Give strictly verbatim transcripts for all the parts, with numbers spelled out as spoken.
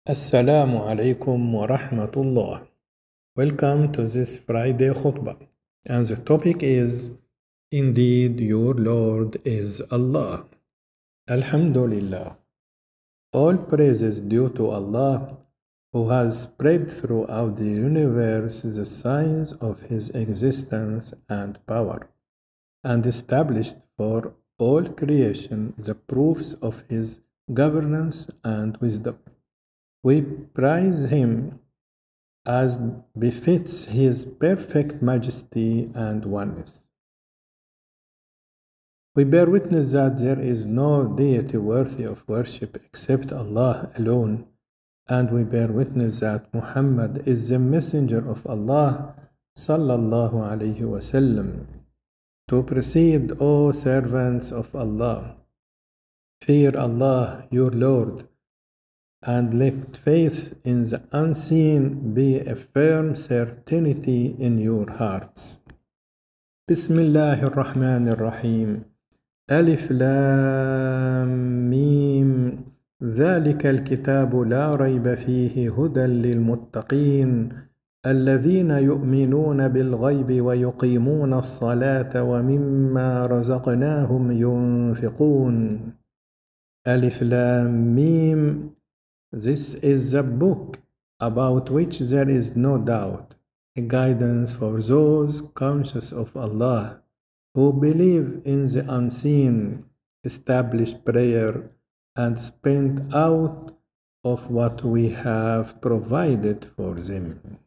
Assalamu alaikum wa rahmatullah. Welcome to this Friday khutbah. And the topic is Indeed, your Lord is Allah. Alhamdulillah. All praise is due to Allah, who has spread throughout the universe the signs of His existence and power, and established for all creation the proofs of His governance and wisdom. We praise Him as befits His perfect majesty and oneness. We bear witness that there is no deity worthy of worship except Allah alone, and we bear witness that Muhammad is the messenger of Allah sallallahu alaihi wasallam. To proceed, O servants of Allah, fear Allah your Lord, and let faith in the unseen be a firm certainty in your hearts. Bismillah ar-Rahman ar-Rahim. Alif Lam Mim. ذلك الكتاب لا ريب فيه هدى للمتقين الذين يؤمنون بالغيب ويقيمون الصلاة ومما رزقناهم ينفقون. Alif Lam Mim. This is the book about which there is no doubt, a guidance for those conscious of Allah, who believe in the unseen, establish prayer, and spend out of what we have provided for them.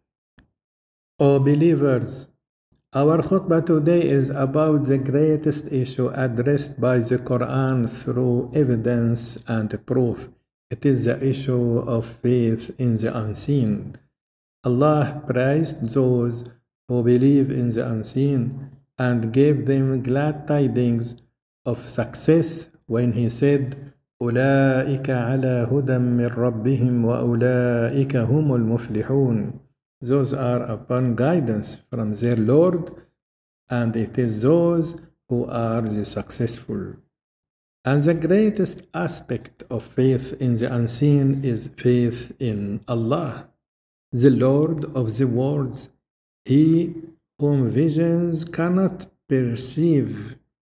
O believers, our khutbah today is about the greatest issue addressed by the Quran through evidence and proof. It is the issue of faith in the unseen. Allah praised those who believe in the unseen and gave them glad tidings of success when He said, أولئك على هدى من ربهم وأولئك هم المفلحون. Those are upon guidance from their Lord, and it is those who are the successful. And the greatest aspect of faith in the unseen is faith in Allah, the Lord of the worlds, He whom visions cannot perceive,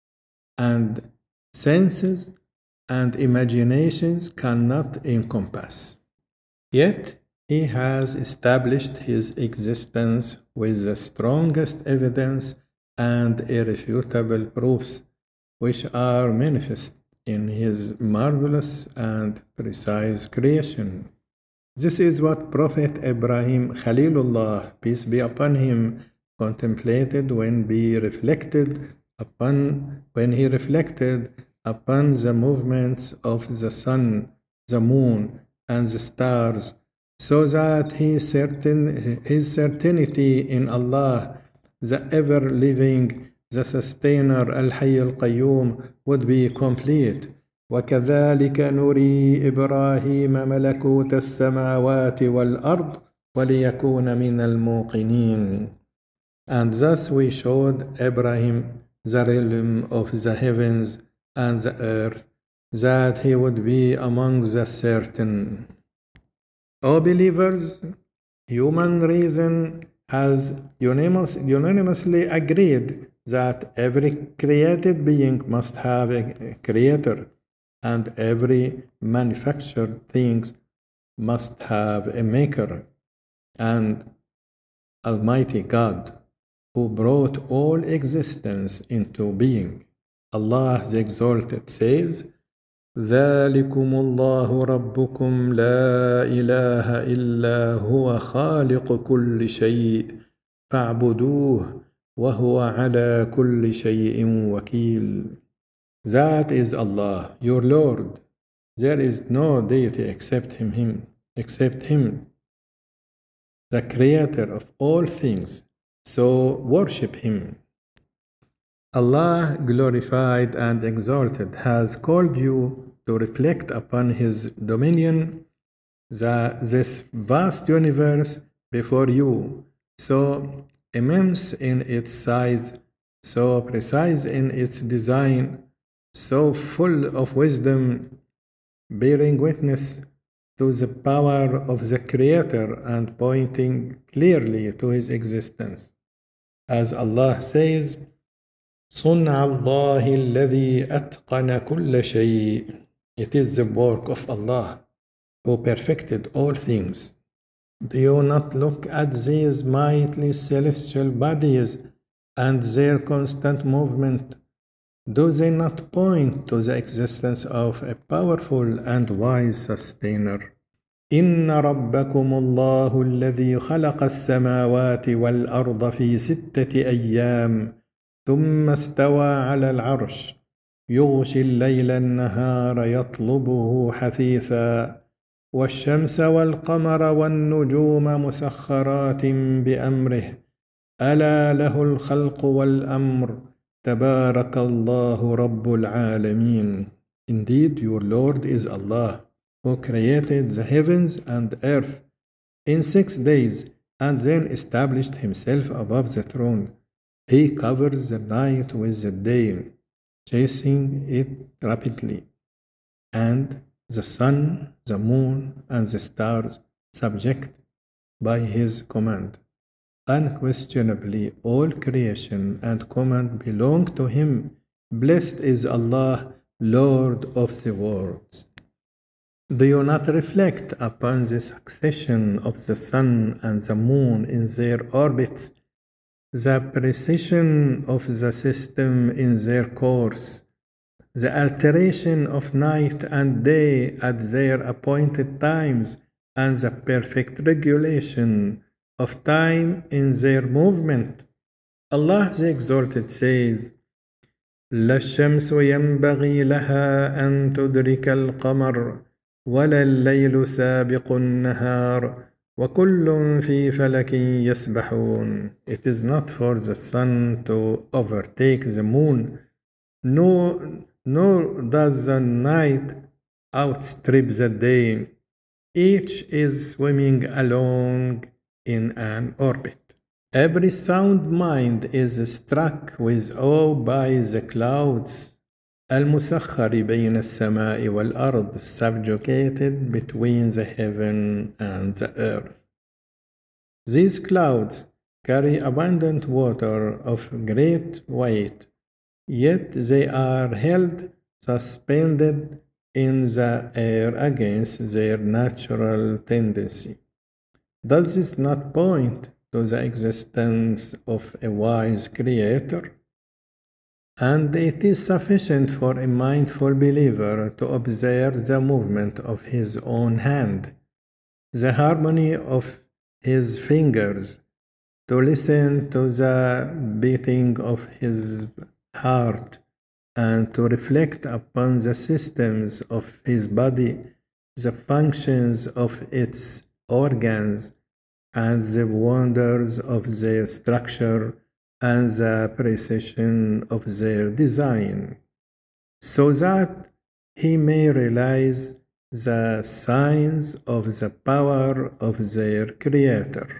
and senses and imaginations cannot encompass. Yet He has established His existence with the strongest evidence and irrefutable proofs, which are manifest in His marvelous and precise creation. This is what Prophet Ibrahim Khalilullah, peace be upon him, contemplated when he reflected upon when he reflected upon the movements of the sun, the moon, and the stars, so that he certain, his certainty in Allah, the ever-living, the sustainer Al-Hayy Al-Qayyum, would be complete. وكذلك نري إبراهيم ملكوت السماوات والأرض وليكون من الموقنين. And thus we showed Abraham the realm of the heavens and the earth, that he would be among the certain. O believers, human reason has unanimous, unanimously agreed that every created being must have a creator, and every manufactured thing must have a maker, and Almighty God, who brought all existence into being. Allah the Exalted says, ذلكم الله ربكم لا إله إلا هو خالق كل شيء فاعبدوه وهو على كل شيء وكيل. That is Allah, your Lord. There is no deity except Him, Him, except Him, the Creator of all things. So worship Him. Allah, glorified and exalted, has called you to reflect upon His dominion, the, this vast universe before you, so immense in its size, so precise in its design, so full of wisdom, bearing witness to the power of the Creator and pointing clearly to His existence. As Allah says, صنع الله الذي أتقن كل شيء. It is the work of Allah who perfected all things. Do you not look at these mighty celestial bodies and their constant movement? Do they not point to the existence of a powerful and wise sustainer? إن ربكم الله الذي خلق السماوات والأرض في ستة أيام ثم استوى على العرش يغشي الليل النهار يطلبه حثيثا والشمس والقمر والنجوم مسخرات بأمره ألا له الخلق والأمر تبارك الله رب العالمين. Indeed, your Lord is Allah, who created the heavens and earth in six days and then established Himself above the throne. He covers the night with the day, chasing it rapidly, and the sun, the moon, and the stars subject by His command. Unquestionably, all creation and command belong to Him. Blessed is Allah, Lord of the worlds. Do you not reflect upon the succession of the sun and the moon in their orbits, the precision of the system in their course, the alteration of night and day at their appointed times, and the perfect regulation of time in their movement? Allah the Exalted says, لا الشمس ينبغي لها أن تدرك القمر ولا الليل سابق النهار وكل في فلك يسبحون. It is not for the sun to overtake the moon, nor, nor does the night outstrip the day. Each is swimming along in an orbit. Every sound mind is struck with awe by the clouds المسخر بين السماء والأرض, subjugated between the heaven and the earth. These clouds carry abundant water of great weight, yet they are held suspended in the air against their natural tendency. Does this not point to the existence of a wise Creator? And it is sufficient for a mindful believer to observe the movement of his own hand, the harmony of his fingers, to listen to the beating of his heart, and to reflect upon the systems of his body, the functions of its organs, and the wonders of their structure and the precision of their design, so that he may realize the signs of the power of their Creator.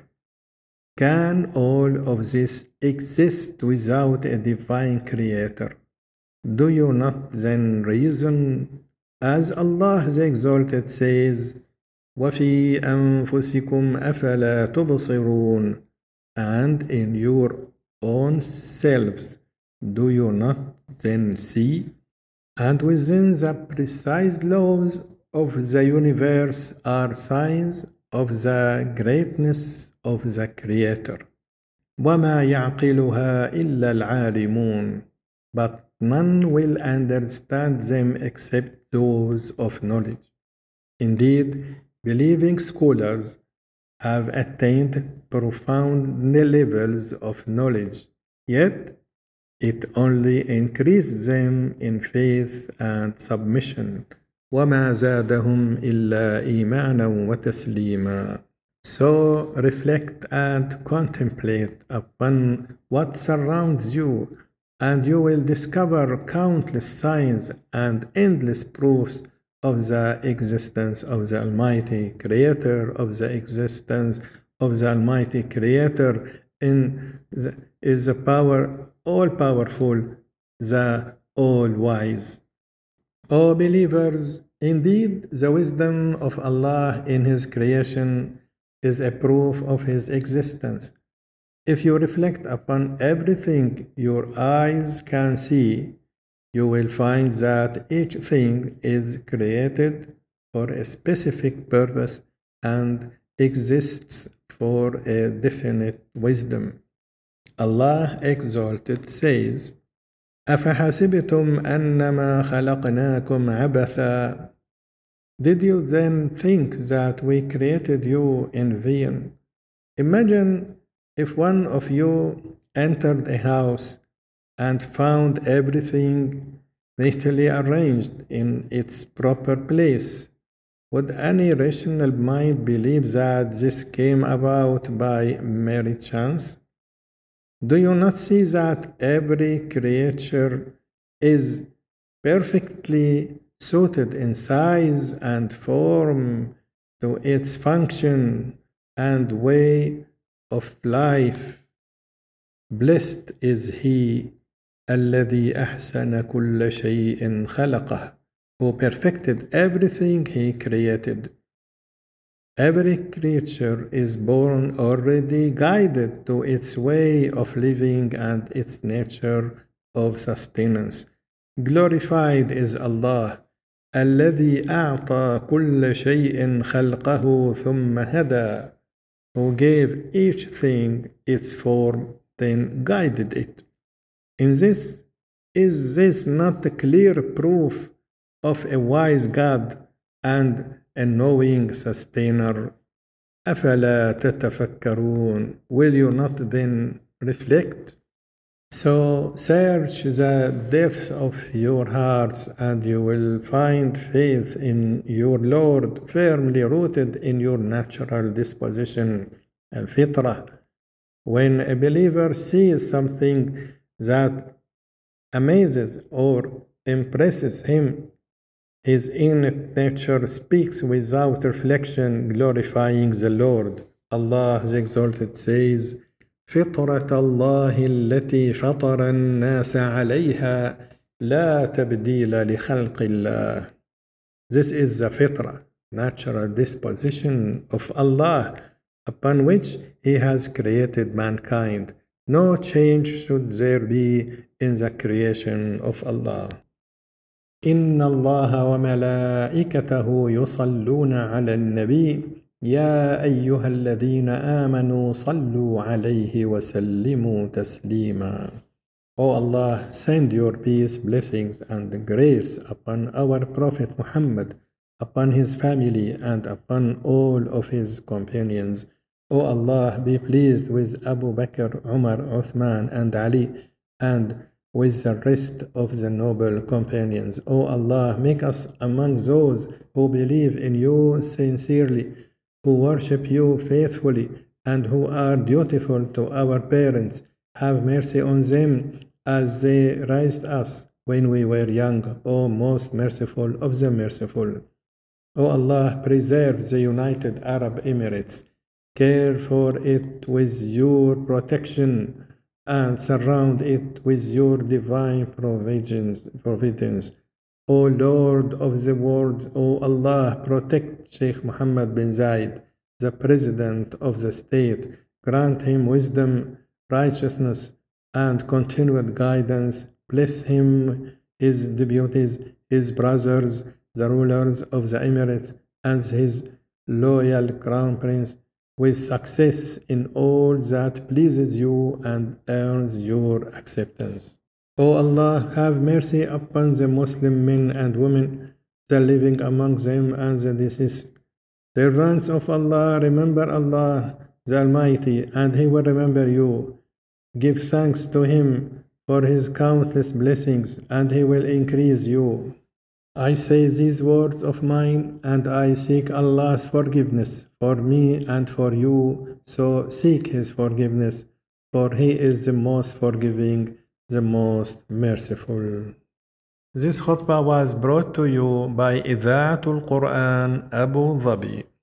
Can all of this exist without a divine Creator? Do you not then reason, as Allah the Exalted says, وَفِي أَنفُسِكُمْ أَفَلَا تُبْصِرُونَ, and in your own selves, do you not then see? And within the precise laws of the universe are signs of the greatness of the Creator. وَمَا يَعْقِلُهَا إِلَّا الْعَالِمُونَ, but none will understand them except those of knowledge. Indeed, believing scholars have attained profound levels of knowledge, yet it only increases them in faith and submission. وَمَا زَادَهُمْ إِلَّا إِيمَانًا وَتَسْلِيمًا. So reflect and contemplate upon what surrounds you, and you will discover countless signs and endless proofs of the existence of the Almighty Creator, of the existence of the Almighty Creator in the, is the power, all-powerful, the all-wise. O believers, Indeed, the wisdom of Allah in His creation is a proof of His existence. If you reflect upon everything your eyes can see, you will find that each thing is created for a specific purpose and exists for a definite wisdom. Allah exalted says, أَفَحَسِبْتُمْ أَنَّمَا خَلَقْنَاكُمْ عَبَثًا. Did you then think that we created you in vain? Imagine if one of you entered a house and found everything neatly arranged in its proper place. Would any rational mind believe that this came about by mere chance? Do you not see that every creature is perfectly suited in size and form to its function and way of life? Blessed is he الذي أحسن كل شيء خلقه, who perfected everything he created. Every creature is born already guided to its way of living and its nature of sustenance. Glorified is Allah, الذي أعطى كل شيء خلقه ثم هدى, who gave each thing its form, then guided it. In this, is this not a clear proof of a wise God and a knowing sustainer? أفلا تتفكرون? Will you not then reflect? So search the depths of your hearts and you will find faith in your Lord firmly rooted in your natural disposition, al-fitrah. When a believer sees something that amazes or impresses him, his innate nature speaks without reflection, glorifying the Lord. Allah the Exalted says, فطرة الله التي فطر الناس عليها لا تبديل لخلق الله. This is the fitrah, natural disposition of Allah, upon which He has created mankind. No change should there be in the creation of Allah. إن الله وملائكته يصلون على النبي يا أيها الذين آمنوا صلوا عليه وسلموا تسليما. O Allah, send your peace, blessings, and grace upon our Prophet Muhammad, upon his family, and upon all of his companions. O Allah, be pleased with Abu Bakr, Umar, Uthman, and Ali, and with the rest of the noble companions. O Allah, make us among those who believe in you sincerely, who worship you faithfully, and who are dutiful to our parents. Have mercy on them as they raised us when we were young, O most merciful of the merciful. O Allah, preserve the United Arab Emirates. Care for it with your protection and surround it with your divine provisions, providence. O Lord of the world, O Allah, protect Sheikh Mohammed bin Zayed, the President of the state. Grant him wisdom, righteousness, and continued guidance. Bless him, his deputies, his brothers, the rulers of the Emirates, and his loyal crown prince, with success in all that pleases you and earns your acceptance. O Allah, have mercy upon the Muslim men and women, the living among them and the deceased. Servants of Allah, remember Allah the Almighty, and He will remember you. Give thanks to Him for His countless blessings, and He will increase you. I say these words of mine, and I seek Allah's forgiveness for me and for you, so seek His forgiveness, for He is the most forgiving, the most merciful. This khutbah was brought to you by إذاعة القرآن Abu Dhabi.